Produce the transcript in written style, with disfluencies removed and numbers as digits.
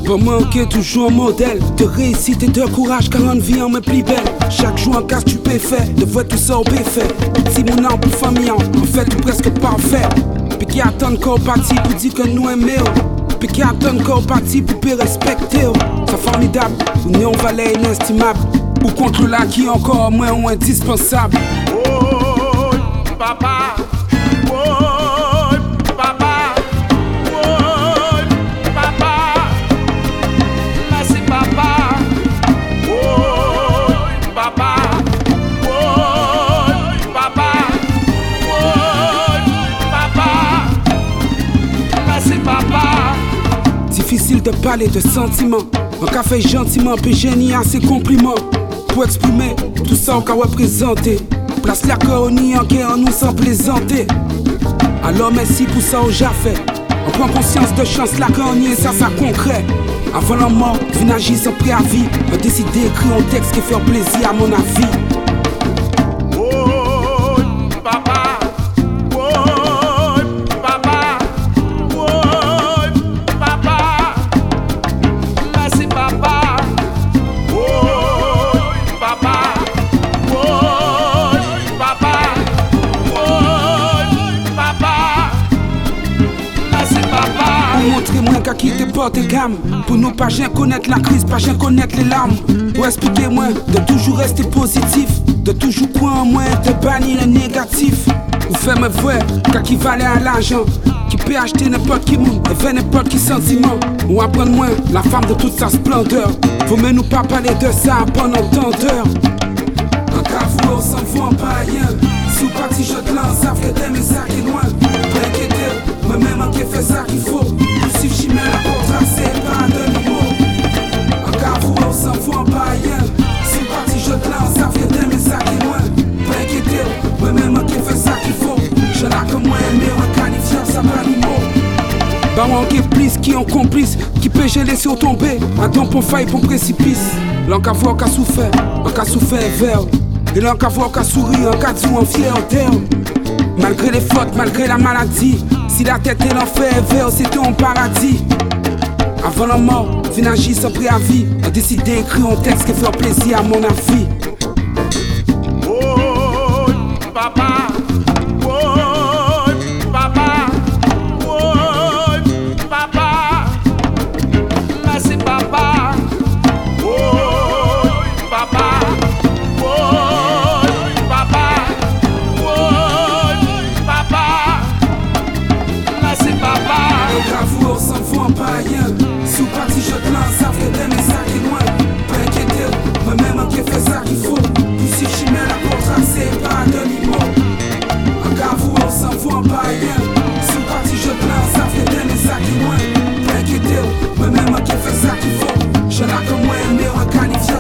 Pas manquer toujours un modèle de réussite et de courage car on vit en me plus belle. Chaque jour en casse tu peux faire, de voir tout ça au fait. Si mon âme pour famille en fait tout presque parfait. Puis qui attend qu'on parti pour dire que nous aimons. Puis qui attend qu'on parti pour te respecter. C'est formidable, nous on valait inestimable. Ou contre là qui encore moins ou indispensable. Oh papa, oh papa, oh papa, merci papa, oh papa, oh papa, oh papa, merci papa. Difficile de parler de sentiments. Un café gentiment, puis génie à ses compliments. Pour exprimer tout ça qu'on va représenter. Place la coronie en guerre en nous sans plaisanter. Alors merci pour ça au fait. On prend conscience de chance la coronie et ça concret. Avant la mort, vine agir sans préavis. On décide d'écrire un texte qui fait plaisir à mon avis. Oh papa, oh papa, oh papa, merci papa, oh papa, oh papa, oh papa, merci papa. Pour montrer moi qu'à qui te porte gamme. Pour nous pas jamais connaître la crise, pas jamais connaître les larmes. Pour expliquer moi de toujours rester positif. De toujours croire en moi, de bannir le négatif. Ou faire me voir qu'à qui valait à l'argent. Qui peut acheter n'importe qui monde et faire n'importe qui sentiment. Ou apprendre moi la femme de toute sa splendeur. Faut même nous pas parler de ça pendant tant d'heures. En cas vous on s'en fout en pas rien. Sous parti je te lance, savent que t'aimes ça qui est loin. Pas inquiéter, moi-même en qui fait ça qu'il faut. Si je mets la contrat, c'est pas de nouveau. En cas vous on s'en fout en pas rien. Sous parti je te lance, savent que t'aimes ça qui est loin. Pas inquiéter, moi-même en qui fait ça qu'il faut. Je l'ai comme moi aimé, un qualifiant, ça pas ni mot. Bah on qui plus, qui en complice, qui peut geler sur tomber. Attends pour faille, pour précipice. L'en qu'à voir qu'à souffert, en qu'à souffert vert. Et l'en qu'à voir qu'à sourire, en qu'à dire en fier en terre. Malgré les fautes, malgré la maladie. Si la tête est l'enfer vert, c'est ton paradis. Avant la mort, viens agir sans préavis. On décide d'écrire un texte qui fait plaisir à mon avis. Oh papa, oh papa, oh papa, merci papa, oh papa, oh papa, oh papa, merci papa. Bravo, on s'en fout en pas rien. Sous parti je te lance, savent que t'aimes ça qui est loin. Pas inquiéter, moi-même en qui fait ça qu'il faut. Puis si je mets la contrat, c'est pas de niveau. En cas vous, on s'en fout en pas rien. Sous parti je te lance, savent que t'aimes ça qui est loin. Pas inquiéter, moi-même en qui fait ça qu'il faut. Je l'ai comme moi aimé, un qualifiant.